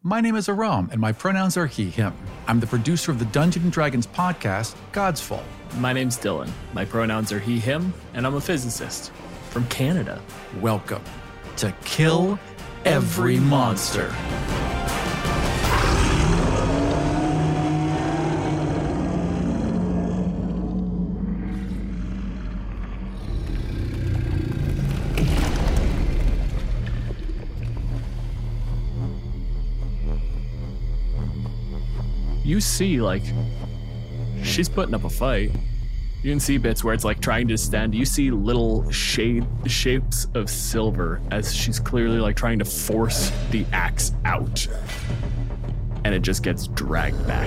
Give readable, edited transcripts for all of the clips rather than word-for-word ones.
My name is Aram, and my pronouns are he, him. I'm the producer of the Dungeons & Dragons podcast, God's Fall. My name's Dylan. My pronouns are he, him, and I'm a physicist from Canada. Welcome to Kill Every Monster. You see, she's putting up a fight. You can see bits where it's trying to stand. You see little shapes of silver as she's clearly trying to force the axe out. And it just gets dragged back.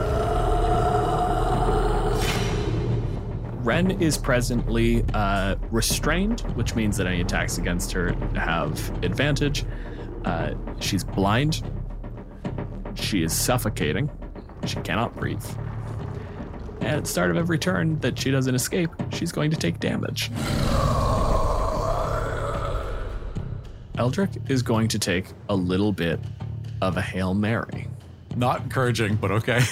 Ren is presently restrained, which means that any attacks against her have advantage. She's blind. She is suffocating. She cannot breathe. And at the start of every turn that she doesn't escape, she's going to take damage. Eldrick is going to take a little bit of a Hail Mary. Not encouraging, but okay.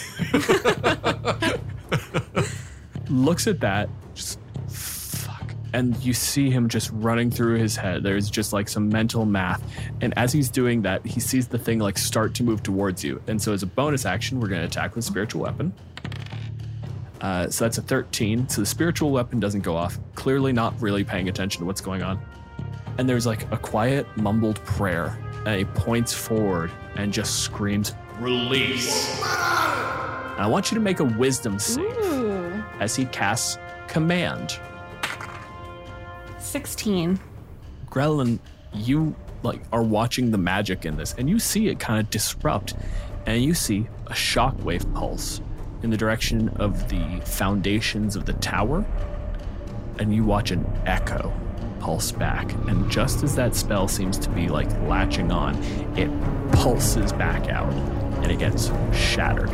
Looks at that, just fuck. And you see him just running through his head. There's just some mental math. And as he's doing that, he sees the thing start to move towards you. And so as a bonus action, we're going to attack with spiritual weapon. So that's a 13. So the spiritual weapon doesn't go off. Clearly not really paying attention to what's going on. And there's a quiet mumbled prayer. And he points forward and just screams, "Release." And I want you to make a wisdom save. Ooh. As he casts command. 16. Grelin, you are watching the magic in this, and you see it kind of disrupt, and you see a shockwave pulse in the direction of the foundations of the tower, and you watch an echo pulse back, and just as that spell seems to be latching on, it pulses back out, and it gets shattered.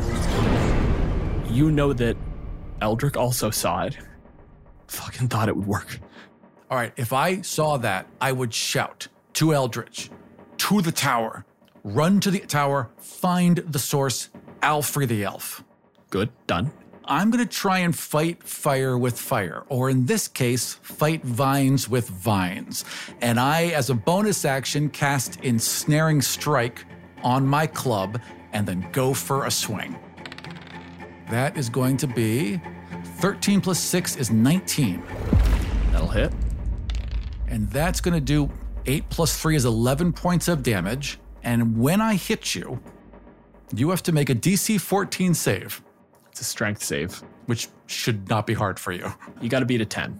You know that Eldrick also saw it. Fucking thought it would work. All right, if I saw that, I would shout to Eldritch, to the tower, run to the tower, find the source, I'll free the elf. Good, done. I'm going to try and fight fire with fire, or in this case, fight vines with vines. And I, as a bonus action, cast Ensnaring Strike on my club and then go for a swing. That is going to be 13 plus 6 is 19. That'll hit. And that's going to do 8 plus 3 is 11 points of damage. And when I hit you, you have to make a DC 14 save. It's a strength save. Which should not be hard for you. You got to beat a 10.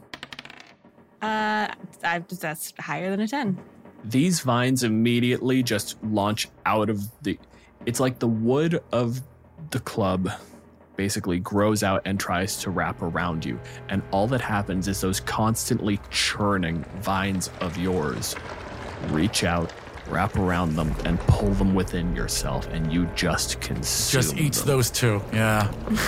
That's higher than a 10. These vines immediately just launch out of the... It's like the wood of the club basically grows out and tries to wrap around you. And all that happens is those constantly churning vines of yours reach out, wrap around them, and pull them within yourself, and you just consume Just eats them. those two, yeah.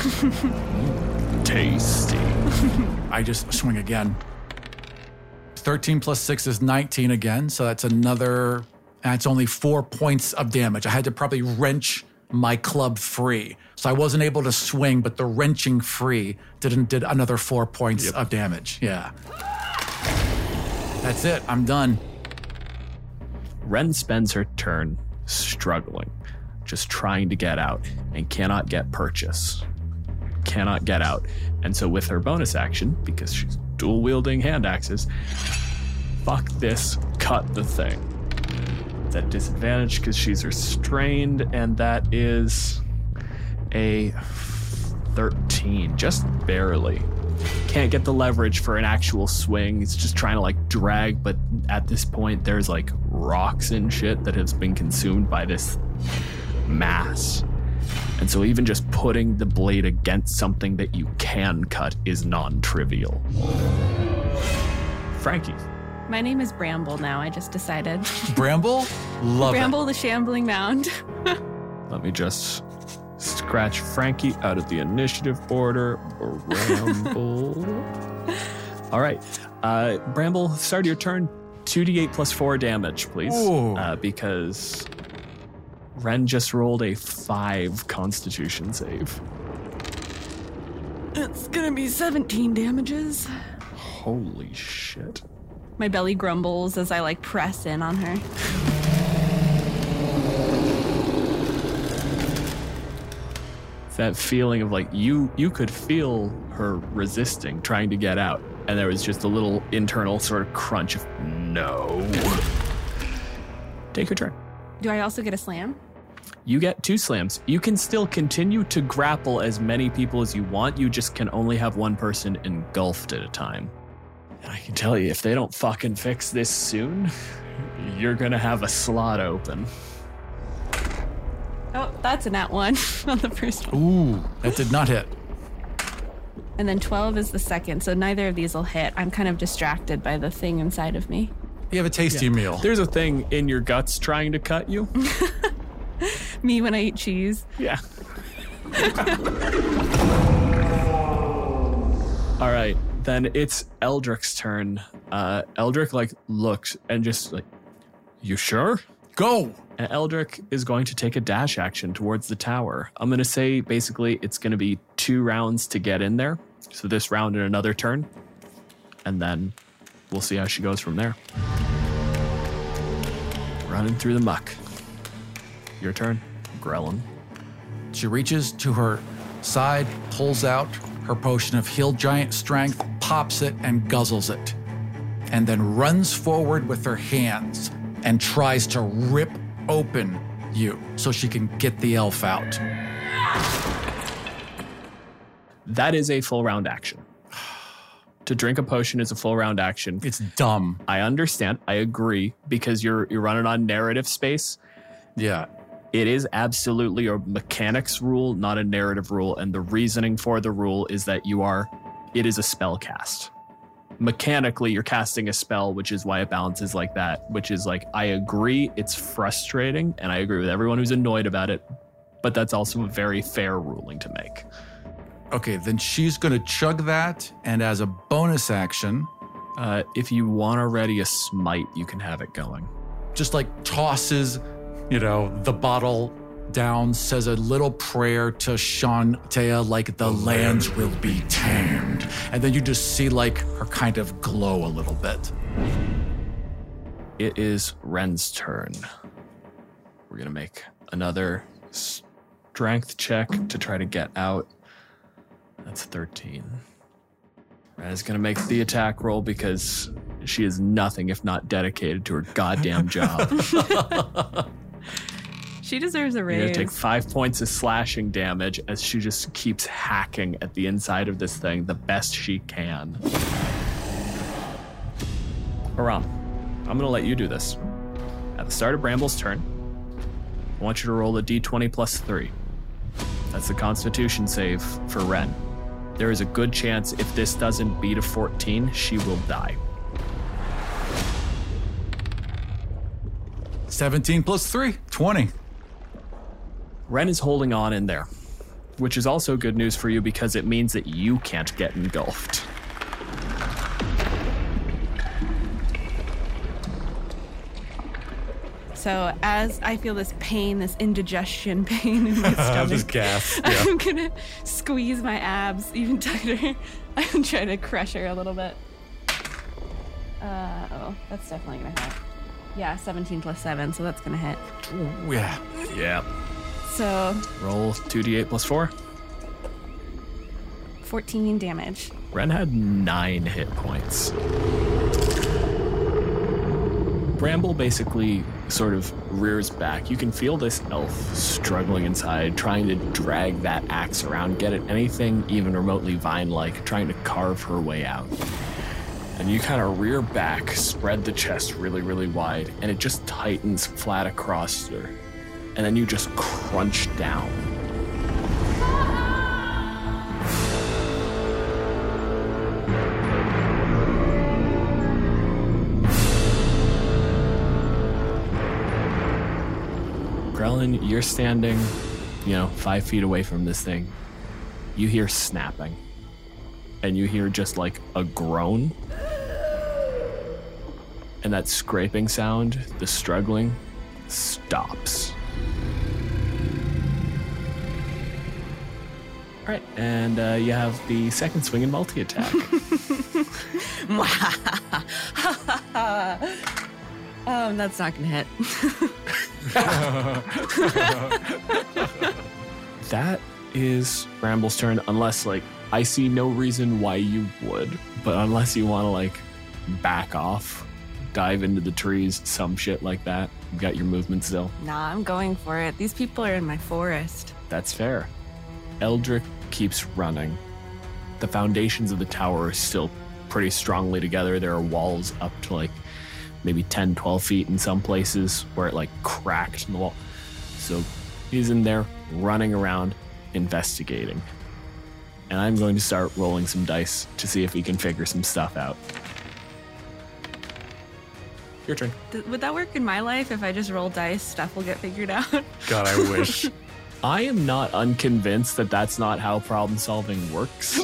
Tasty. I just swing again. 13 plus 6 is 19 again, so that's another... That's only 4 points of damage. I had to probably wrench my club free. So I wasn't able to swing, but the wrenching free did another 4 points of damage. Yeah. That's it. I'm done. Ren spends her turn struggling, just trying to get out, and cannot get purchase. Cannot get out. And so with her bonus action, because she's dual-wielding hand axes, fuck this, cut the thing. It's at disadvantage because she's restrained, and that is a 13, just barely. Can't get the leverage for an actual swing. It's just trying to drag, but at this point there's rocks and shit that has been consumed by this mass. And so even just putting the blade against something that you can cut is non-trivial. Frankie. My name is Bramble now, I just decided. Bramble? Love Bramble the Shambling Mound. Let me just scratch Frankie out of the initiative order. Bramble. All right. Bramble, start your turn. 2d8 plus 4 damage, please. Because Ren just rolled a 5 Constitution save. It's gonna be 17 damages. Holy shit. My belly grumbles as I press in on her. That feeling of you could feel her resisting, trying to get out. And there was just a little internal sort of crunch of no. Take your turn. Do I also get a slam? You get 2 slams. You can still continue to grapple as many people as you want. You just can only have one person engulfed at a time. And I can tell you, if they don't fucking fix this soon, you're gonna have a slot open. Oh, that's a nat 1 on the first one. Ooh, that did not hit. And then 12 is the second, so neither of these will hit. I'm kind of distracted by the thing inside of me. You have a tasty meal. There's a thing in your guts trying to cut you. Me when I eat cheese. Yeah. All right, then it's Eldric's turn. Eldric looks and just you sure? Go! And Eldric is going to take a dash action towards the tower. I'm going to say basically it's going to be 2 rounds to get in there. So this round and another turn. And then we'll see how she goes from there. Running through the muck. Your turn, Grellin. She reaches to her side, pulls out her potion of Heal Giant Strength, pops it, and guzzles it. And then runs forward with her hands and tries to rip open you so she can get the elf out. That is a full round action. To drink a potion is a full round action. It's dumb. I understand. I agree, because you're running on narrative space. Yeah. It is absolutely a mechanics rule, not a narrative rule. And the reasoning for the rule is that it is a spell cast. Mechanically, you're casting a spell, which is why it balances like that, which is I agree it's frustrating, and I agree with everyone who's annoyed about it, but that's also a very fair ruling to make. Okay, then she's going to chug that, and as a bonus action... if you want to ready a smite, you can have it going. Just tosses, the bottle down, says a little prayer to Shantea, the lands will be tamed. And then you just see her kind of glow a little bit. It is Ren's turn. We're going to make another strength check to try to get out. That's 13. Ren is going to make the attack roll because she is nothing if not dedicated to her goddamn job. She deserves a raise. You're going to take 5 points of slashing damage as she just keeps hacking at the inside of this thing the best she can. Aram, I'm going to let you do this. At the start of Bramble's turn, I want you to roll a d20 plus 3. That's the Constitution save for Ren. There is a good chance if this doesn't beat a 14, she will die. 17 plus 3, 20. Ren is holding on in there, which is also good news for you because it means that you can't get engulfed. So as I feel this pain, this indigestion pain in my stomach, Just gas. Yeah. I'm gonna squeeze my abs even tighter. I'm trying to crush her a little bit. Oh, that's definitely gonna hit. Yeah, 17 plus 7, so that's gonna hit. Yeah. Yeah. So Roll 2d8 plus 4. 14 damage. Ren had 9 hit points. Bramble basically sort of rears back. You can feel this elf struggling inside, trying to drag that axe around, get at anything even remotely vine-like, trying to carve her way out. And you kind of rear back, spread the chest really, really wide, and it just tightens flat across her. And then you just crunch down. Grellin, you're standing, 5 feet away from this thing. You hear snapping. And you hear just like a groan. And that scraping sound, the struggling, stops. All right, and you have the second swing and multi-attack. That's not gonna hit. That is Bramble's turn, unless, like, I see no reason why you would, but unless you want to, like, back off, dive into the trees, some shit like that. You got your movement still. Nah, I'm going for it. These people are in my forest. That's fair. Eldrick keeps running. The foundations of the tower are still pretty strongly together. There are walls up to like maybe 10, 12 feet in some places where it like cracked in the wall. So he's in there running around, investigating. And I'm going to start rolling some dice to see if he can figure some stuff out. Your turn. Would that work in my life? If I just roll dice, stuff will get figured out? God, I wish. I am not unconvinced that that's not how problem solving works.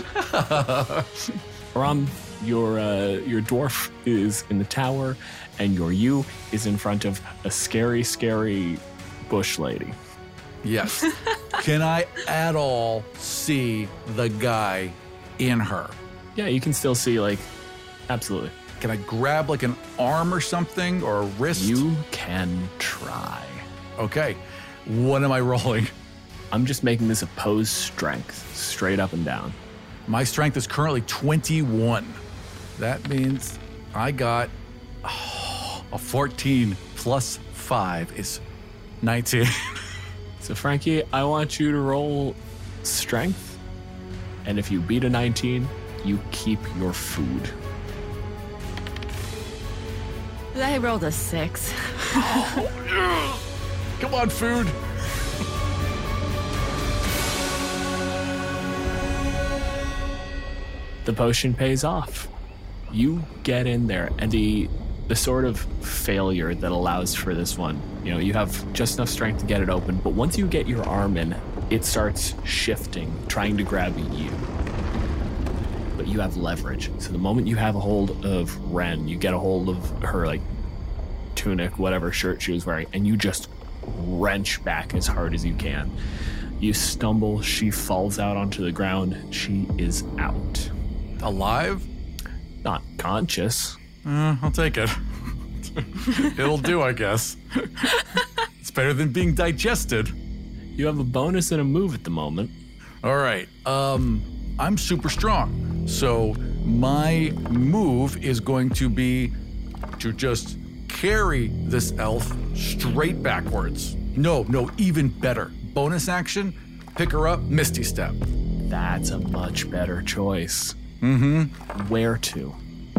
Rom, your dwarf is in the tower, and your you is in front of a scary, scary bush lady. Yes. Can I at all see the guy in her? Yeah, you can still see, like, absolutely. Can I grab like an arm or something or a wrist? You can try. Okay. What am I rolling? I'm just making this opposed strength, straight up and down. My strength is currently 21. That means I got a 14 plus 5 is 19. So, Frankie, I want you to roll strength. And if you beat a 19, you keep your food. I rolled a 6. Come on, food. The potion pays off. You get in there, and the sort of failure that allows for this one, you know, you have just enough strength to get it open, but once you get your arm in, it starts shifting, trying to grab you. But you have leverage. So the moment you have a hold of Ren, you get a hold of her, like, tunic, whatever shirt she was wearing, and you just wrench back as hard as you can. You stumble, she falls out onto the ground, she is out. Alive? Not conscious. I'll take it. It'll do, I guess. It's better than being digested. You have a bonus and a move at the moment. All right. I'm super strong. So my move is going to be to just carry this elf straight backwards. No, even better. Bonus action, pick her up, Misty Step. That's a much better choice. Mm-hmm. Where to?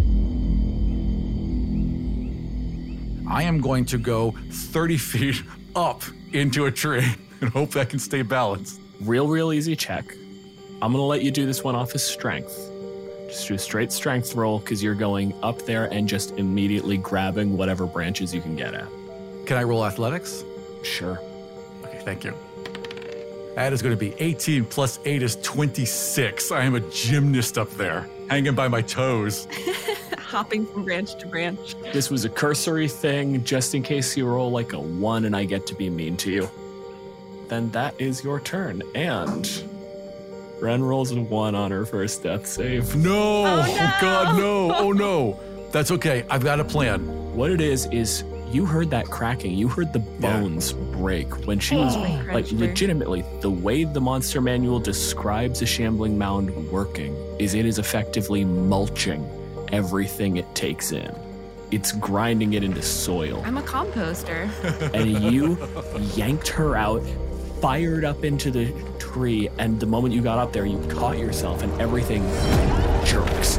I am going to go 30 feet up into a tree and hope I can stay balanced. Real easy check. I'm going to let you do this one off as strength. Just do a straight strength roll because you're going up there and just immediately grabbing whatever branches you can get at. Can I roll athletics? Sure. Okay, thank you. That is going to be 18 plus 8 is 26. I am a gymnast up there, hanging by my toes. Hopping from branch to branch. This was a cursory thing, just in case you roll like a 1 and I get to be mean to you. Then that is your turn. And Ren rolls a 1 on her first death save. No! Oh, no! Oh, God, no! Oh, no! That's okay. I've got a plan. What it is you heard that cracking. You heard the bones break when she was, like, legitimately, the way the Monster Manual describes a shambling mound working is it is effectively mulching everything it takes in. It's grinding it into soil. I'm a composter. And you yanked her out, fired up into the tree, and the moment you got up there, you caught yourself and everything jerks.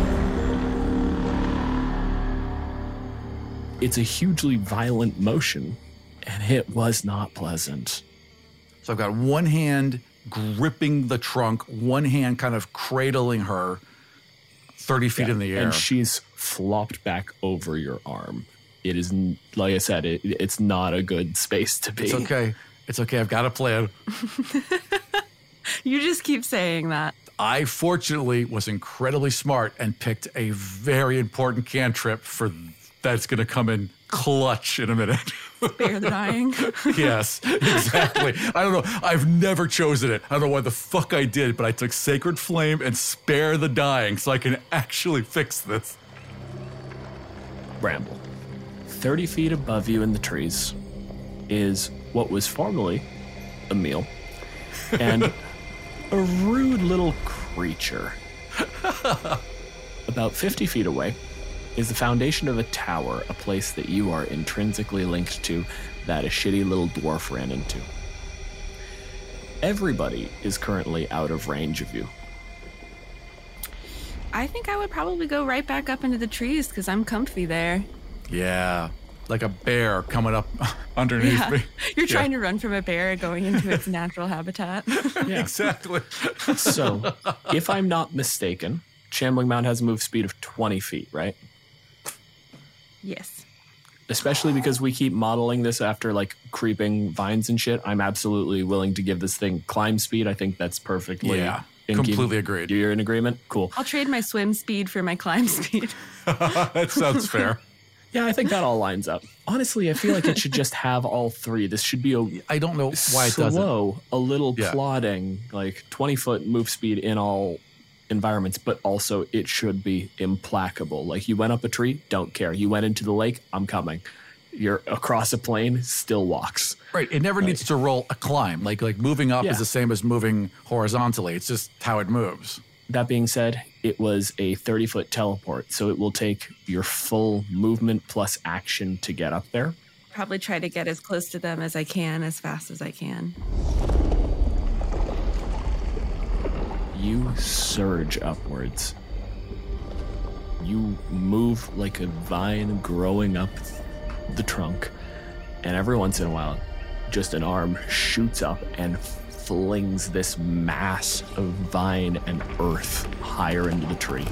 It's a hugely violent motion, and it was not pleasant. So I've got one hand gripping the trunk, one hand kind of cradling her 30 feet in the air. And she's flopped back over your arm. It is, like I said, it's not a good space to be. It's okay. It's okay. I've got a plan. You just keep saying that. I fortunately was incredibly smart and picked a very important cantrip for that's going to come in clutch in a minute. Spare the dying. Yes, exactly. I don't know. I've never chosen it. I don't know why the fuck I did, but I took Sacred Flame and Spare the Dying so I can actually fix this. Bramble. 30 feet above you in the trees is what was formerly Emil and a rude little creature. About 50 feet away is the foundation of a tower, a place that you are intrinsically linked to that a shitty little dwarf ran into. Everybody is currently out of range of you. I think I would probably go right back up into the trees because I'm comfy there. Yeah, like a bear coming up underneath me. You're trying to run from a bear going into its natural habitat. Yeah. Exactly. So, if I'm not mistaken, Shambling Mound has a move speed of 20 feet, right? Yes. Especially because we keep modeling this after like creeping vines and shit. I'm absolutely willing to give this thing climb speed. I think that's perfectly. Yeah, completely agreed. You're in agreement? Cool. I'll trade my swim speed for my climb speed. That sounds fair. Yeah, I think that all lines up. Honestly, I feel like it should just have all three. This should be a I don't know why it doesn't. slow, a little Yeah. plodding, like 20-foot move speed in all environments, but also it should be implacable. Like you went up a tree, don't care. You went into the lake, I'm coming. You're across a plain, still walks. Right, it never needs to roll a climb. Like moving up Yeah. is the same as moving horizontally. It's just how it moves. That being said, it was a 30-foot teleport, so it will take your full movement plus action to get up there. Probably try to get as close to them as I can, as fast as I can. You surge upwards. You move like a vine growing up the trunk, and every once in a while, just an arm shoots up and flings this mass of vine and earth higher into the tree.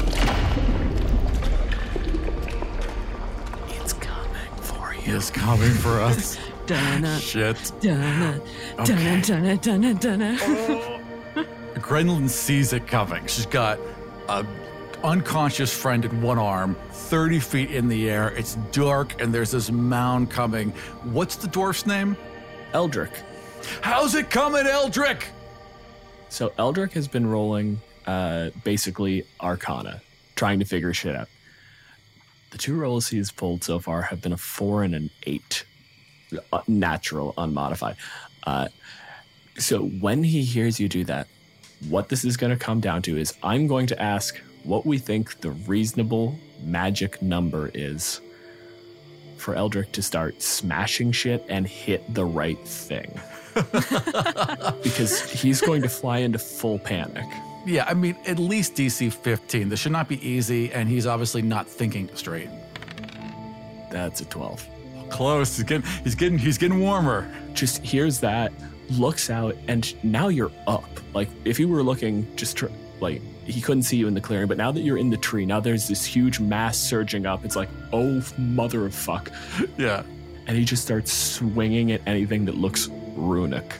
It's coming for you. It's coming for us. Dun-na, Shit. dun-na, Okay. dun-na, dun-na, dun-na, dun-na. Grenlin sees it coming. She's got a unconscious friend in one arm, 30 feet in the air. It's dark, and there's this mound coming. What's the dwarf's name? Eldrick. How's it coming, Eldrick? So Eldrick has been rolling basically Arcana, trying to figure shit out. The two rolls he's pulled so far have been a 4 and an 8. Natural, unmodified. So when he hears you do that, what this is going to come down to is I'm going to ask what we think the reasonable magic number is for Eldrick to start smashing shit and hit the right thing. Because he's going to fly into full panic. Yeah, I mean, at least DC 15. This should not be easy, and he's obviously not thinking straight. That's a 12. Close. He's getting warmer. Just hears that, looks out, and now you're up. Like, if you were looking, like, he couldn't see you in the clearing, but now that you're in the tree, now there's this huge mass surging up. It's like, oh, mother of fuck. Yeah. And he just starts swinging at anything that looks runic.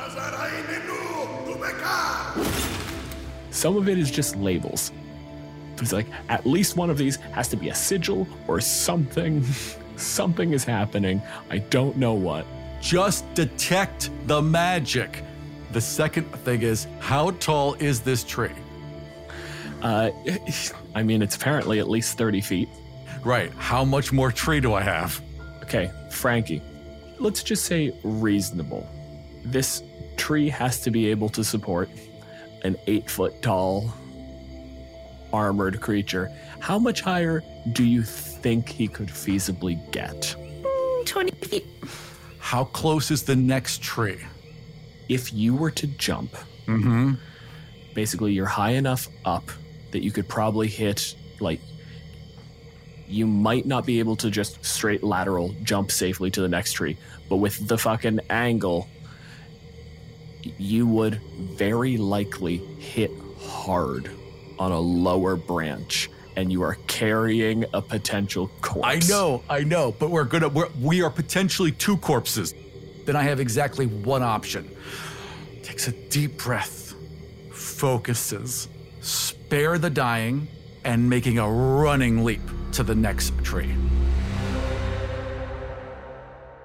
Some of it is just labels. But he's like, at least one of these has to be a sigil or something. Something is happening. I don't know what. Just detect the magic. The second thing is, how tall is this tree? I mean, it's apparently at least 30 feet. Right. How much more tree do I have? Okay, Frankie, let's just say reasonable. This tree has to be able to support an 8-foot tall armored creature. How much higher do you think he could feasibly get? 20 feet. How close is the next tree? If you were to jump, basically you're high enough up that you could probably hit, like, you might not be able to just straight lateral jump safely to the next tree, but with the fucking angle, you would very likely hit hard on a lower branch, and you are carrying a potential corpse. I know, but we are potentially 2 corpses. Then I have exactly one option. Takes a deep breath, focuses, spare the dying, and making a running leap to the next tree.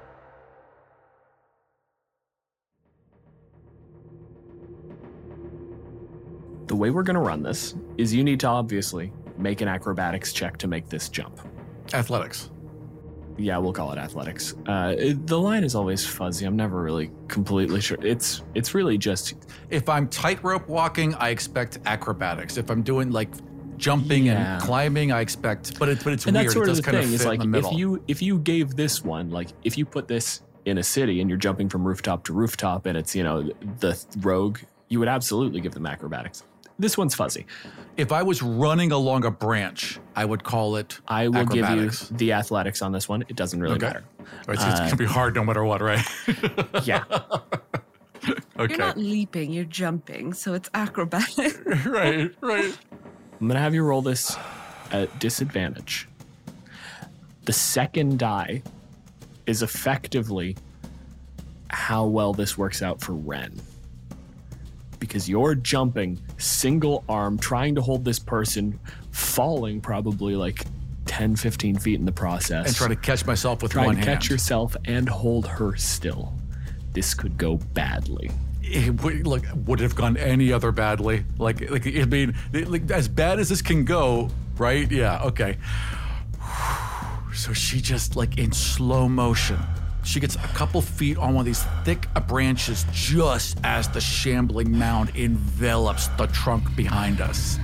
way we're going to run this is you need to obviously make an acrobatics check to make this jump. Athletics. Yeah, we'll call it athletics. The line is always fuzzy. I'm never really completely sure. It's really just... If I'm tightrope walking, I expect acrobatics. If I'm doing like jumping and climbing, I expect... But it's and weird. That's sort it of does the kind thing. of fit It's like in the middle. if you gave this one, like if you put this in a city and you're jumping from rooftop to rooftop and it's, the rogue, you would absolutely give them acrobatics. This one's fuzzy. If I was running along a branch, I would call it I will acrobatics. give you the athletics on this one. It doesn't really matter. Right, so it's going to be hard no matter what, right? Yeah. Okay. You're not leaping, you're jumping, so it's acrobatic. Right. I'm going to have you roll this at disadvantage. The second die is effectively how well this works out for Ren. Because you're jumping single arm, trying to hold this person, falling probably like 10, 15 feet in the process. And try to catch myself with Trying one to hand. catch yourself and hold her still. This could go badly. It would have gone any other badly. As bad as this can go, right? Yeah, okay. So she just in slow motion. She gets a couple feet on one of these thick branches just as the shambling mound envelops the trunk behind us.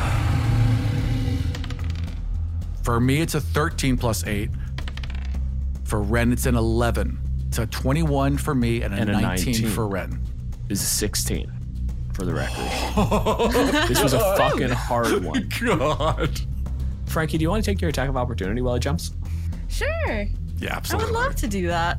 For me, it's a 13 plus 8. For Ren, it's an 11. It's a 21 for me and a 19 for Ren. This is 16, for the record. This was a fucking hard one. God. Frankie, do you want to take your attack of opportunity while it jumps? Sure. Yeah, I absolutely. would love to do that.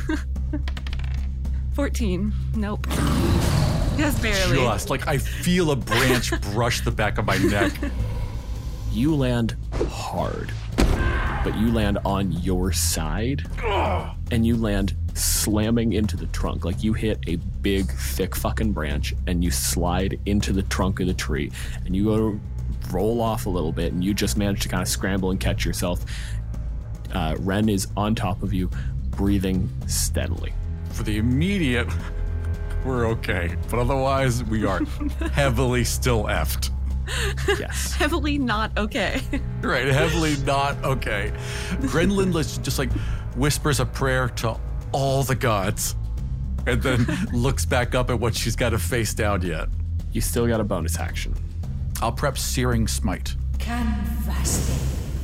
14. Nope. Just barely. Just I feel a branch brush the back of my neck. You land hard, but you land on your side, and you land slamming into the trunk. Like you hit a big, thick fucking branch, and you slide into the trunk of the tree, and you go to roll off a little bit, and you just manage to kind of scramble and catch yourself. Ren is on top of you, breathing steadily. For the immediate, we're okay. But otherwise, we are heavily still effed. Yes. Heavily not okay. Right, heavily not okay. Grenlin just whispers a prayer to all the gods and then looks back up at what she's got to face down yet. You still got a bonus action. I'll prep Searing Smite. Canvassing.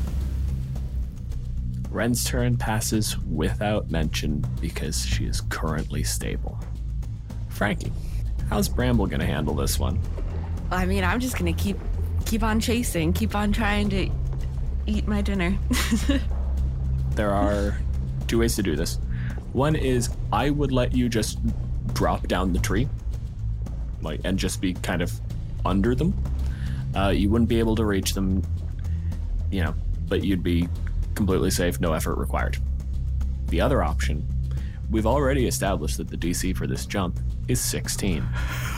Ren's turn passes without mention because she is currently stable. Frankie, how's Bramble going to handle this one? I mean, I'm just gonna keep on chasing, keep on trying to eat my dinner. There are two ways to do this. One is I would let you just drop down the tree, and just be kind of under them. You wouldn't be able to reach them, but you'd be completely safe, no effort required. The other option, we've already established that the DC for this jump is 16.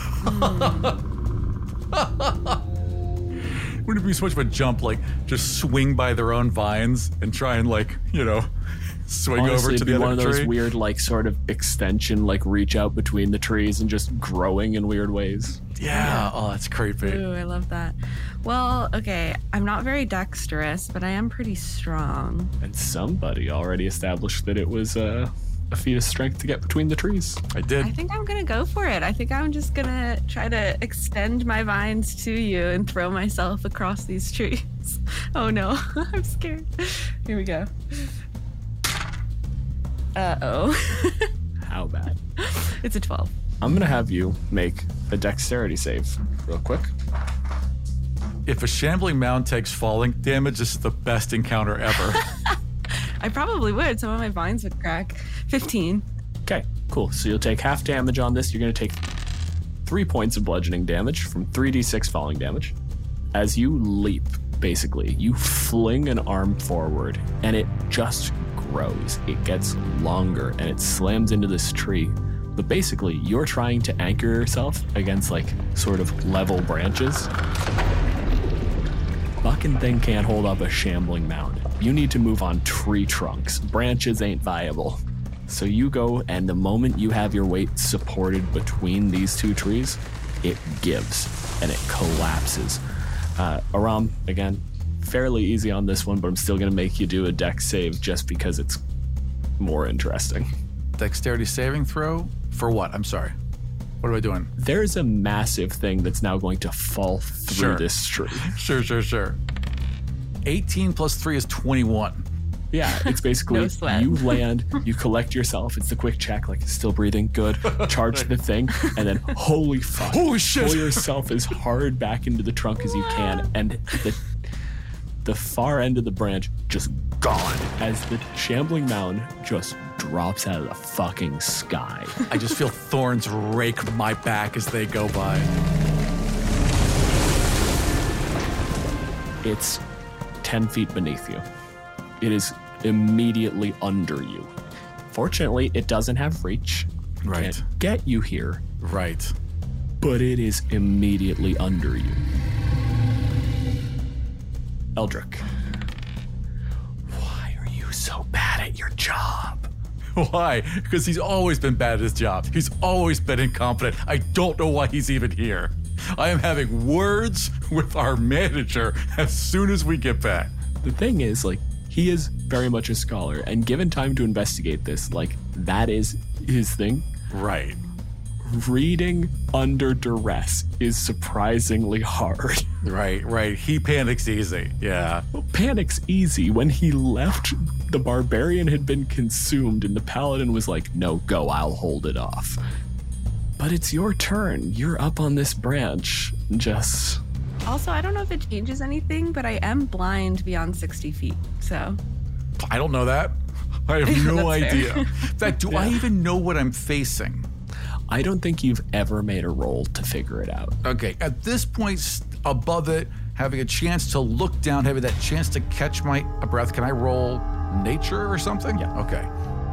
Wouldn't it be so much of a jump, just swing by their own vines and try and, swing Honestly, over to it'd be the one other of those tree? weird, sort of extension, reach out between the trees and just growing in weird ways. Yeah. Oh, that's creepy. Ooh, I love that. Well, okay, I'm not very dexterous, but I am pretty strong. And somebody already established that it was a feat of strength to get between the trees. I did. I think I'm gonna go for it. I think I'm just gonna try to extend my vines to you and throw myself across these trees. Oh no, I'm scared. Here we go. Uh-oh. How bad? It's a 12. I'm going to have you make a dexterity save real quick. If a shambling mound takes falling damage, this is the best encounter ever. I probably would. Some of my vines would crack. 15. Okay, cool. So you'll take half damage on this. You're going to take 3 points of bludgeoning damage from 3d6 falling damage. As you leap, basically, you fling an arm forward, and it just grows. It gets longer, and it slams into this tree. But basically, you're trying to anchor yourself against, sort of level branches. Fucking thing can't hold up a shambling mound. You need to move on tree trunks. Branches ain't viable. So you go, and the moment you have your weight supported between these two trees, it gives and it collapses. Aram, again, fairly easy on this one, but I'm still going to make you do a dex save just because it's more interesting. Dexterity saving throw? For what? I'm sorry. What am I doing? There's a massive thing that's now going to fall through this tree. Sure. 18 plus 3 is 21. Yeah, it's basically No sweat. you land, you collect yourself. It's the quick check, like still breathing, good. Charge the thing, and then holy fuck. Holy shit. Pull yourself as hard back into the trunk as you can, and the far end of the branch just gone as the shambling mound just drops out of the fucking sky. I just feel thorns rake my back as they go by. It's 10 feet beneath you. It is immediately under you. Fortunately, it doesn't have reach. It Right. can't get you here, Right. but it is immediately under you. Eldrick, why are you so bad at your job? Why? Because he's always been bad at his job. He's always been incompetent. I don't know why he's even here. I am having words with our manager as soon as we get back. The thing is, like, he is very much a scholar, and given time to investigate this, like, that is his thing. Right. Reading under duress is surprisingly hard. Right. He panics easy. Yeah. Panic's easy. When he left, the barbarian had been consumed, and the paladin was like, no, go, I'll hold it off. But it's your turn. You're up on this branch. Just... Also, I don't know if it changes anything, but I am blind beyond 60 feet. So I don't know that. I have no That's idea. fair. In fact, do I even know what I'm facing? I don't think you've ever made a roll to figure it out. Okay, at this point, above it, having a chance to look down, having that chance to catch my breath, can I roll nature or something? Yeah. Okay.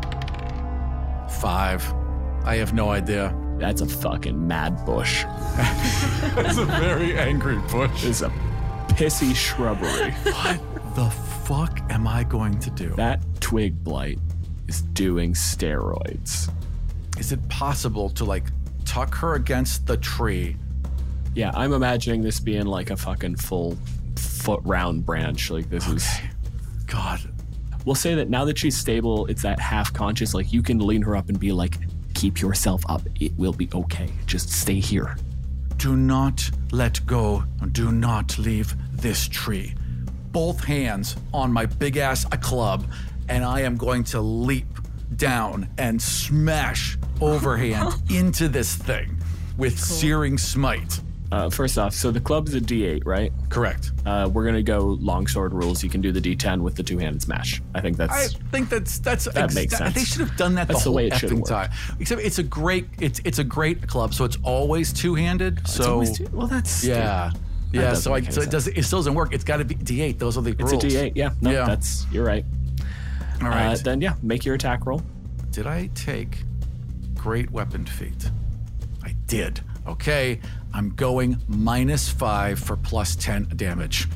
5. I have no idea. That's a fucking mad bush. That's a very angry bush. It's a pissy shrubbery. What the fuck am I going to do? That twig blight is doing steroids. Is it possible to, like, tuck her against the tree? Yeah, I'm imagining this being like a fucking full foot round branch. Like, this is... God. We'll say that now that she's stable, it's that half conscious, like, you can lean her up and be like, keep yourself up. It will be okay. Just stay here. Do not let go. Do not leave this tree. Both hands on my big ass club, and I am going to leap down and smash overhand into this thing with Searing Smite. First off, so the club's a D8, right? Correct. We're going to go longsword rules. You can do the D10 with the two-handed smash. I think I that's... think That makes sense. They should have done that That's the the whole way it should effing work. time. Except it's a great club, so it's always two-handed. It's So always well, that's... yeah. Yeah, doesn't so, make any it still doesn't work. It's got to be D8. Those are the It's rules. a D8, yeah. No, Yeah. that's... You're right. All right. Then, yeah, make your attack roll. Did I take great weapon feat? I did. Okay, I'm going -5 for plus 10 damage.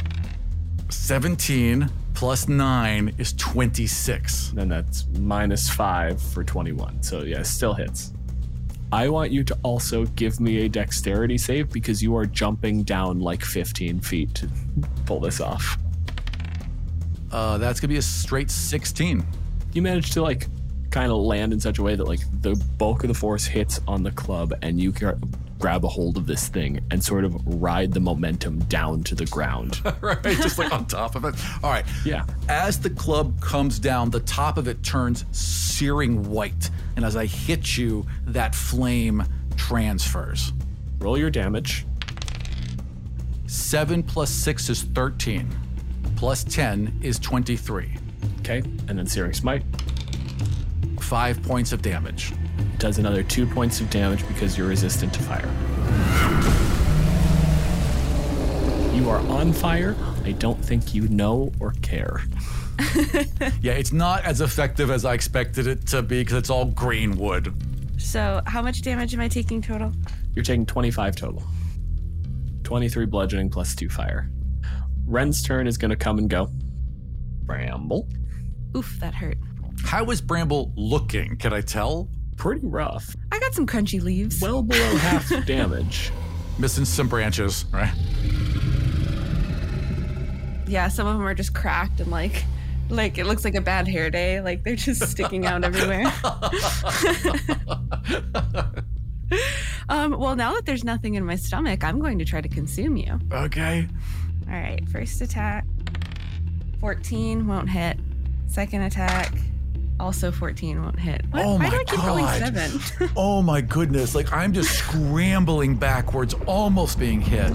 17 plus 9 is 26. Then that's -5 for 21. So, yeah, still hits. I want you to also give me a dexterity save because you are jumping down like 15 feet to pull this off. That's gonna be a straight 16. You manage to like kind of land in such a way that like the bulk of the force hits on the club and you grab a hold of this thing and sort of ride the momentum down to the ground. Right, just like on top of it. All right. Yeah. As the club comes down, the top of it turns searing white, and as I hit you, that flame transfers. Roll your damage. 7 plus 6 is 13. Plus 10 is 23. Okay. And then Searing Smite 5 points of damage. does another 2 points of damage because you're resistant to fire. You are on fire. I don't think you know or care. Yeah, it's not as effective as I expected it to be because it's all green wood. So how much damage am I taking total? You're taking 25 total. 23 bludgeoning plus 2 fire. Ren's turn is going to come and go. Bramble. Oof, that hurt. How is Bramble looking? Can I tell? Pretty rough. I got got some crunchy leaves. Well below half damage. Missing some branches, right? Yeah, some of them are just cracked and like it looks like a bad hair day. Like they're just sticking out everywhere. Well, now that there's nothing in my stomach, I'm going to try to consume you. Okay. All right, first attack, 14 won't hit. Second attack, also 14 won't hit. What? Oh Why my do I keep rolling 7? Oh my goodness. Like I'm just scrambling backwards, almost being hit.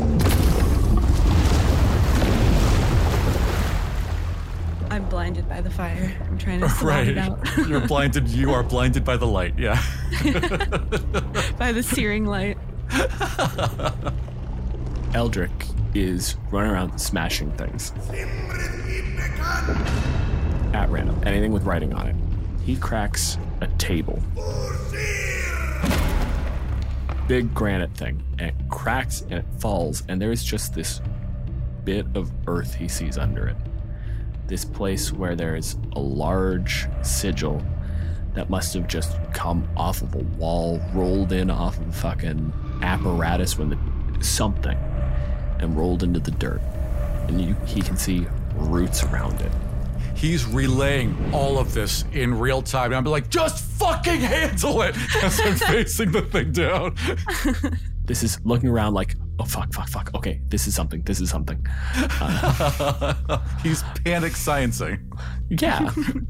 I'm blinded by the fire. I'm trying to slide it out. You are blinded by the light, yeah. By the searing light. Eldrick is running around smashing things. At random. Anything with writing on it. He cracks a table. Big granite thing. And it cracks and it falls, and there's just this bit of earth he sees under it. This place where there's a large sigil that must have just come off of a wall, rolled in off of a fucking apparatus something, and rolled into the dirt. And he can see roots around it. He's relaying all of this in real time. And I'm like, just fucking handle it as I'm facing the thing down. This is looking around like, oh, fuck. Okay, this is something. He's panic sciencing. Yeah.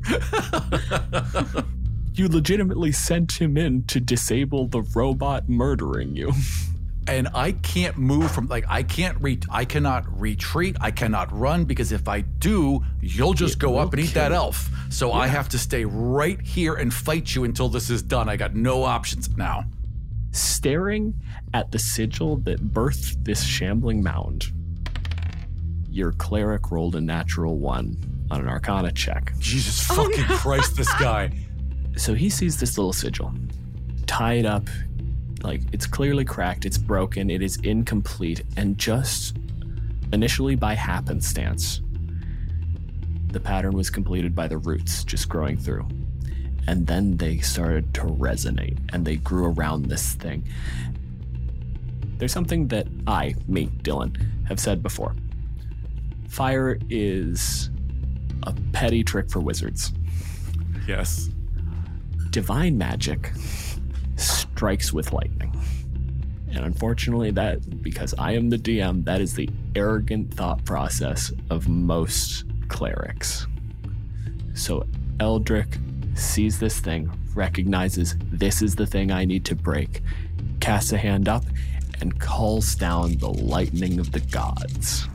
You legitimately sent him in to disable the robot murdering you. And I can't move from, like, I cannot retreat, I cannot run, because if I do, you'll just go up and eat that elf. So yeah. I have to stay right here and fight you until this is done. I got no options now. Staring at the sigil that birthed this shambling mound, your cleric rolled a natural 1 on an Arcana check. Jesus fucking Christ, this guy. So he sees this little sigil tied up, like it's clearly cracked, it's broken, it is incomplete, and just initially by happenstance, the pattern was completed by the roots just growing through. And then they started to resonate, and they grew around this thing. There's something that Dylan, have said before. Fire is a petty trick for wizards. Yes. Divine magic strikes with lightning. And unfortunately, because I am the DM, that is the arrogant thought process of most clerics. So Eldrick sees this thing, recognizes this is the thing I need to break, casts a hand up, and calls down the lightning of the gods.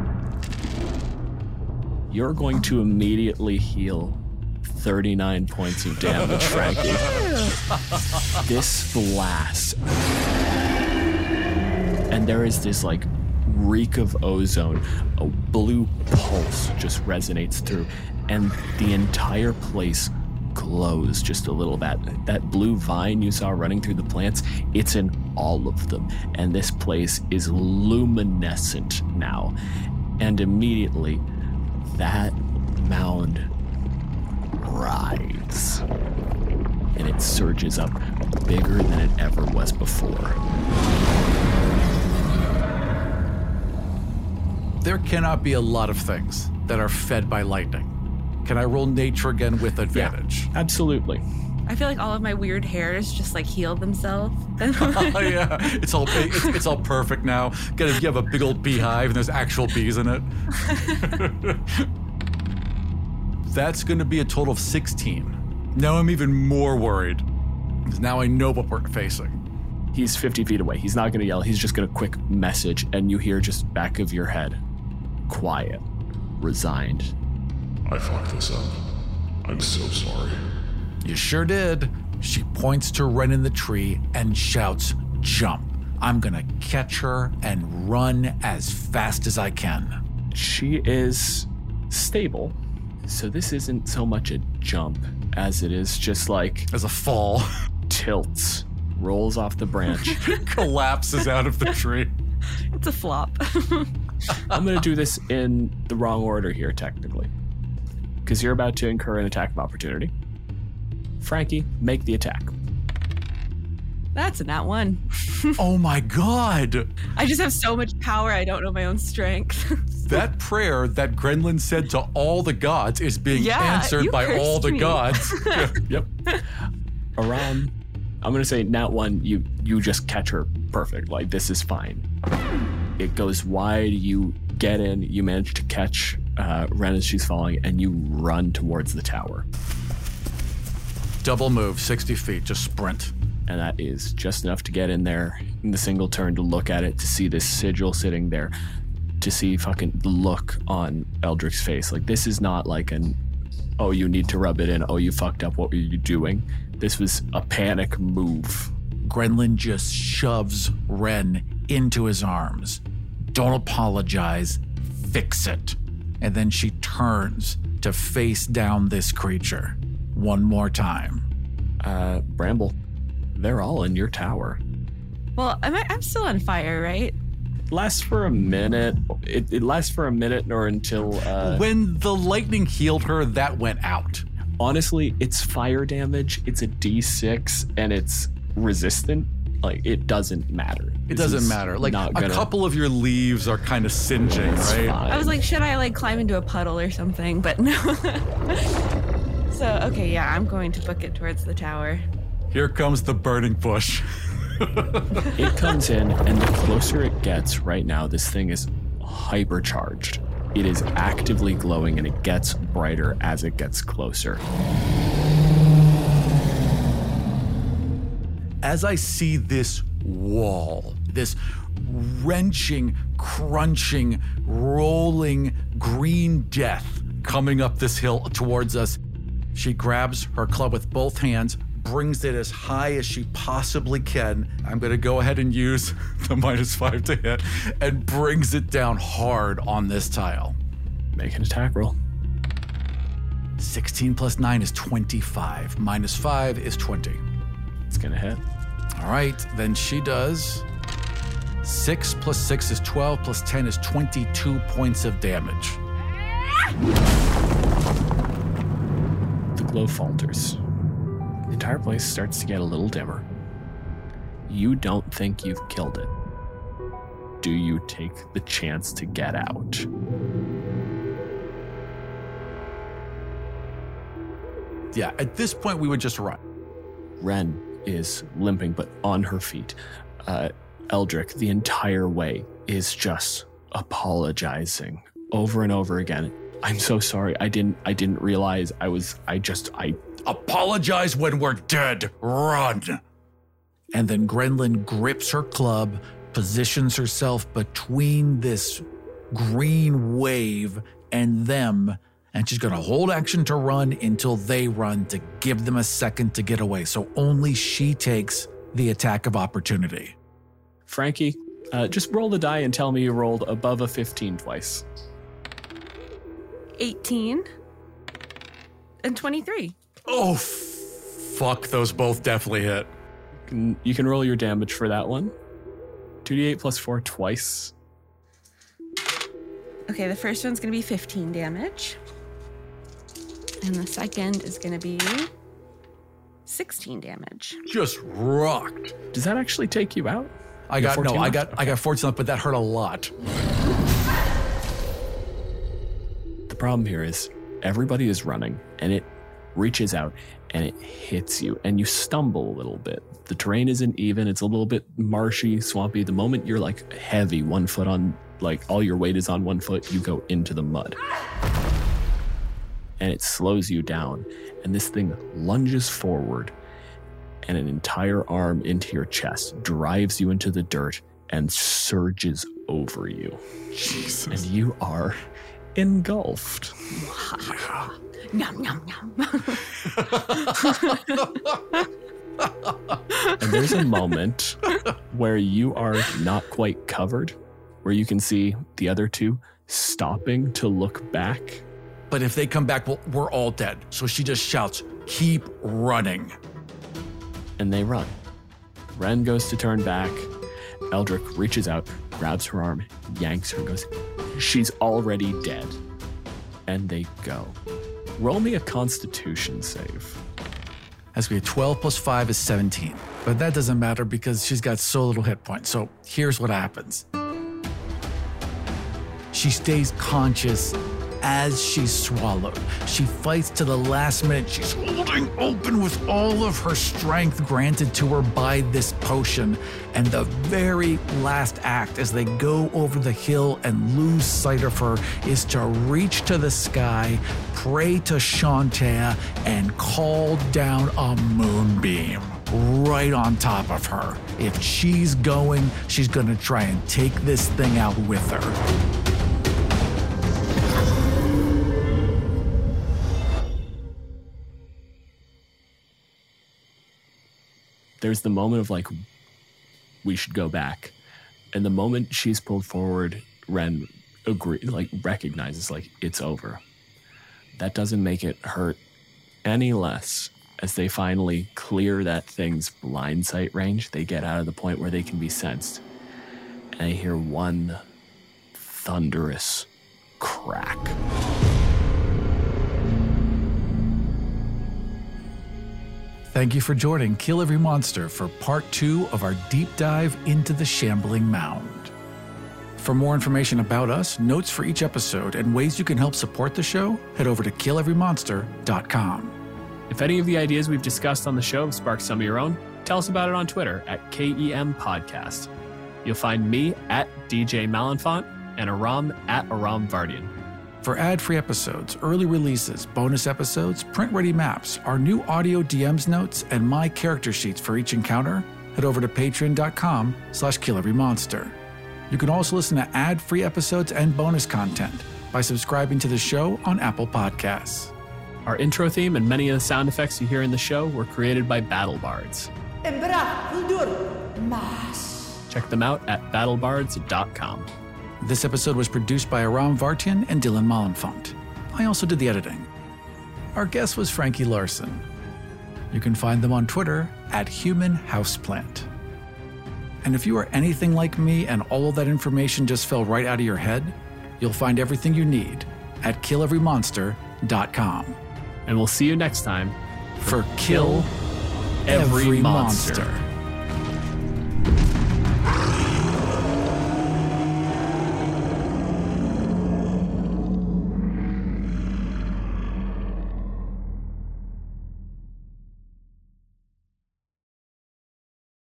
You're going to immediately heal 39 points of damage, Frankie. This blast. And there is this like reek of ozone. A blue pulse just resonates through, and the entire place glows just a little. That blue vine you saw running through the plants, it's in all of them. And this place is luminescent now. And immediately, that mound rides. And it surges up bigger than it ever was before. There cannot be a lot of things that are fed by lightning. Can I roll nature again with advantage? Yeah, absolutely. I feel like all of my weird hairs just like heal themselves. Yeah, it's all perfect now. You have a big old beehive and there's actual bees in it. That's going to be a total of 16. Now I'm even more worried, because now I know what we're facing. He's 50 feet away. He's not going to yell. He's just going to quick message, and you hear just back of your head, quiet, resigned. I fucked this up. I'm so sorry. You sure did. She points to Ren in the tree and shouts, jump. I'm going to catch her and run as fast as I can. She is stable. So this isn't so much a jump as it is just like... as a fall. Tilts. Rolls off the branch. Collapses out of the tree. It's a flop. I'm going to do this in the wrong order here, technically. Because you're about to incur an attack of opportunity. Frankie, make the attack. That's a nat 1. Oh my God. I just have so much power, I don't know my own strength. That prayer that Grenlin said to all the gods is being answered you by all cursed the me. gods. Yep. Around, I'm gonna say nat 1. You just catch her perfect. Like, this is fine. It goes wide. You get in. You manage to catch Ren as she's falling, and you run towards the tower. Double move, 60 feet, just sprint. And that is just enough to get in there in the single turn to look at it, to see this sigil sitting there, to see fucking the look on Eldric's face. Like, this is not like an, oh, you need to rub it in. Oh, you fucked up. What were you doing? This was a panic move. Grenlin just shoves Ren into his arms. Don't apologize, fix it. And then she turns to face down this creature one more time. Bramble, they're all in your tower. Well, I'm still on fire, right? Lasts for a minute. It lasts for a minute or until... When the lightning healed her, that went out. Honestly, it's fire damage. It's a D6, and it's resistant. Like, it doesn't matter. It doesn't matter. Like, a couple of your leaves are kind of singeing, right? I was like, should I like climb into a puddle or something? But no. So, okay, yeah, I'm going to book it towards the tower. Here comes the burning bush. It comes in, and the closer it gets right now, this thing is hypercharged. It is actively glowing, and it gets brighter as it gets closer. As I see this wall, this wrenching, crunching, rolling green death coming up this hill towards us, she grabs her club with both hands, brings it as high as she possibly can. I'm going to go ahead and use the -5 to hit, and brings it down hard on this tile. Make an attack roll. 16 plus 9 is 25. -5 is 20. It's going to hit. All right, then she does 6 plus 6 is 12 plus 10 is 22 points of damage. The glow falters. The entire place starts to get a little dimmer. You don't think you've killed it. Do you take the chance to get out? Yeah, at this point, we would just run. Ren is limping, but on her feet. Eldric, the entire way, is just apologizing over and over again. I'm so sorry. I didn't realize I Apologize when we're dead. Run. And then Grenlin grips her club, positions herself between this green wave and them, and she's going to hold action to run until they run, to give them a second to get away. So only she takes the attack of opportunity. Frankie, just roll the die and tell me you rolled above a 15 twice. 18 and 23. Oh, fuck. Those both definitely hit. You can roll your damage for that one. 2d8 plus 4 twice. Okay, the first one's going to be 15 damage. And the second is going to be 16 damage. Just rocked. Does that actually take you out? I got 14 left, but that hurt a lot. The problem here is everybody is running, and it reaches out and it hits you, and you stumble a little bit. The terrain isn't even. It's a little bit marshy, swampy. The moment you're like heavy, 1 foot on, like all your weight is on 1 foot, you go into the mud. And it slows you down. And this thing lunges forward, and an entire arm into your chest drives you into the dirt and surges over you. Jesus. And you are engulfed. Nom, nom, nom. And there's a moment where you are not quite covered, where you can see the other two stopping to look back. But if they come back, we're all dead. So she just shouts, keep running. And they run. Ren goes to turn back. Eldric reaches out, grabs her arm, yanks her, and goes, she's already dead. And they go. Roll me a Constitution save. That's going to be 12 plus 5 is 17. But that doesn't matter because she's got so little hit points. So here's what happens. She stays conscious as she's swallowed. She fights to the last minute. She's holding open with all of her strength granted to her by this potion. And the very last act as they go over the hill and lose sight of her is to reach to the sky, pray to Shantae, and call down a moonbeam right on top of her. If she's going, she's gonna try and take this thing out with her. There's the moment of like, we should go back. And the moment she's pulled forward, Ren recognizes like it's over. That doesn't make it hurt any less. As they finally clear that thing's blind sight range, they get out of the point where they can be sensed. And I hear one thunderous crack. Thank you for joining Kill Every Monster for part 2 of our deep dive into the Shambling Mound. For more information about us, notes for each episode, and ways you can help support the show, head over to killeverymonster.com. If any of the ideas we've discussed on the show have sparked some of your own, tell us about it on Twitter at KEM Podcast. You'll find me at DJ Malenfant and Aram at Aram Vardian. For ad-free episodes, early releases, bonus episodes, print-ready maps, our new audio DMs notes, and my character sheets for each encounter, head over to patreon.com/killeverymonster. You can also listen to ad-free episodes and bonus content by subscribing to the show on Apple Podcasts. Our intro theme and many of the sound effects you hear in the show were created by BattleBards. Check them out at battlebards.com. This episode was produced by Aram Vartian and Dylan Malenfant. I also did the editing. Our guest was Frankie Larson. You can find them on Twitter at HumanHouseplant. And if you are anything like me and all of that information just fell right out of your head, you'll find everything you need at killeverymonster.com. And we'll see you next time for Kill Every Monster.